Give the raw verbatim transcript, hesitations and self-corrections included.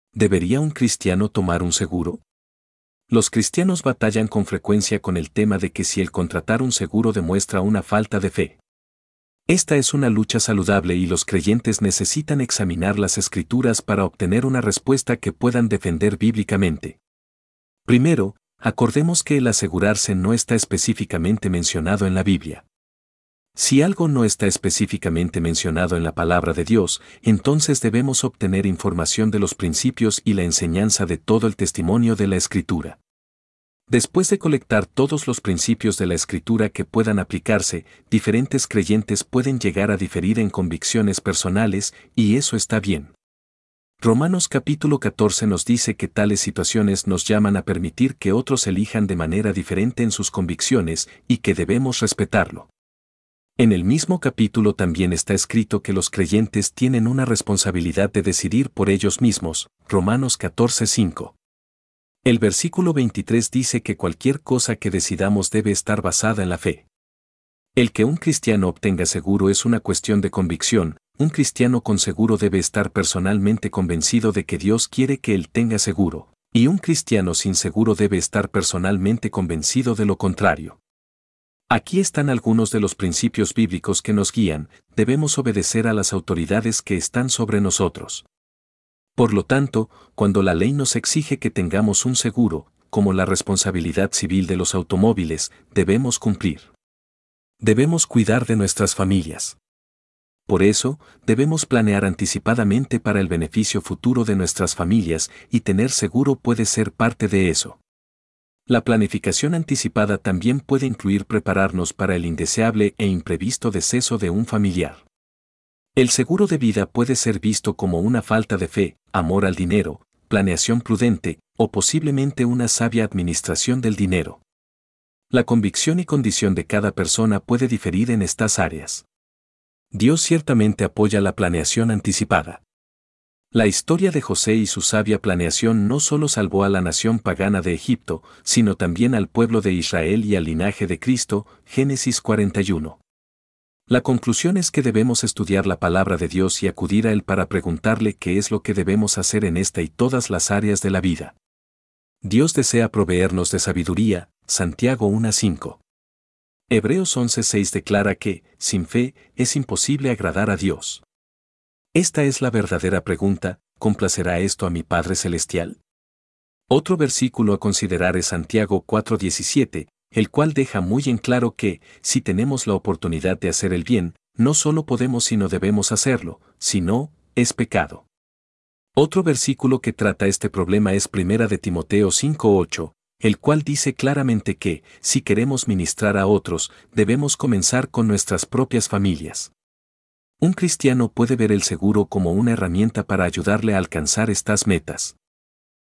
¿Debería un cristiano tomar un seguro? Los cristianos batallan con frecuencia con el tema de que si el contratar un seguro demuestra una falta de fe. Esta es una lucha saludable y los creyentes necesitan examinar las Escrituras para obtener una respuesta que puedan defender bíblicamente. Primero, acordemos que el asegurarse no está específicamente mencionado en la Biblia. Si algo no está específicamente mencionado en la palabra de Dios, entonces debemos obtener información de los principios y la enseñanza de todo el testimonio de la Escritura. Después de colectar todos los principios de la Escritura que puedan aplicarse, diferentes creyentes pueden llegar a diferir en convicciones personales, y eso está bien. Romanos capítulo catorce nos dice que tales situaciones nos llaman a permitir que otros elijan de manera diferente en sus convicciones y que debemos respetarlo. En el mismo capítulo también está escrito que los creyentes tienen una responsabilidad de decidir por ellos mismos, Romanos catorce cinco. El versículo veintitrés dice que cualquier cosa que decidamos debe estar basada en la fe. El que un cristiano obtenga seguro es una cuestión de convicción. Un cristiano con seguro debe estar personalmente convencido de que Dios quiere que él tenga seguro, y un cristiano sin seguro debe estar personalmente convencido de lo contrario. Aquí están algunos de los principios bíblicos que nos guían. Debemos obedecer a las autoridades que están sobre nosotros. Por lo tanto, cuando la ley nos exige que tengamos un seguro, como la responsabilidad civil de los automóviles, debemos cumplir. Debemos cuidar de nuestras familias. Por eso, debemos planear anticipadamente para el beneficio futuro de nuestras familias, y tener seguro puede ser parte de eso. La planificación anticipada también puede incluir prepararnos para el indeseable e imprevisto deceso de un familiar. El seguro de vida puede ser visto como una falta de fe, amor al dinero, planeación prudente, o posiblemente una sabia administración del dinero. La convicción y condición de cada persona puede diferir en estas áreas. Dios ciertamente apoya la planeación anticipada. La historia de José y su sabia planeación no solo salvó a la nación pagana de Egipto, sino también al pueblo de Israel y al linaje de Cristo, Génesis cuarenta y uno. La conclusión es que debemos estudiar la palabra de Dios y acudir a Él para preguntarle qué es lo que debemos hacer en esta y todas las áreas de la vida. Dios desea proveernos de sabiduría, Santiago uno cinco. Hebreos once seis declara que, sin fe, es imposible agradar a Dios. Esta es la verdadera pregunta: ¿complacerá esto a mi Padre Celestial? Otro versículo a considerar es Santiago cuatro diecisiete, el cual deja muy en claro que, si tenemos la oportunidad de hacer el bien, no solo podemos sino debemos hacerlo, si no, es pecado. Otro versículo que trata este problema es Primera de Timoteo cinco ocho, el cual dice claramente que, si queremos ministrar a otros, debemos comenzar con nuestras propias familias. Un cristiano puede ver el seguro como una herramienta para ayudarle a alcanzar estas metas.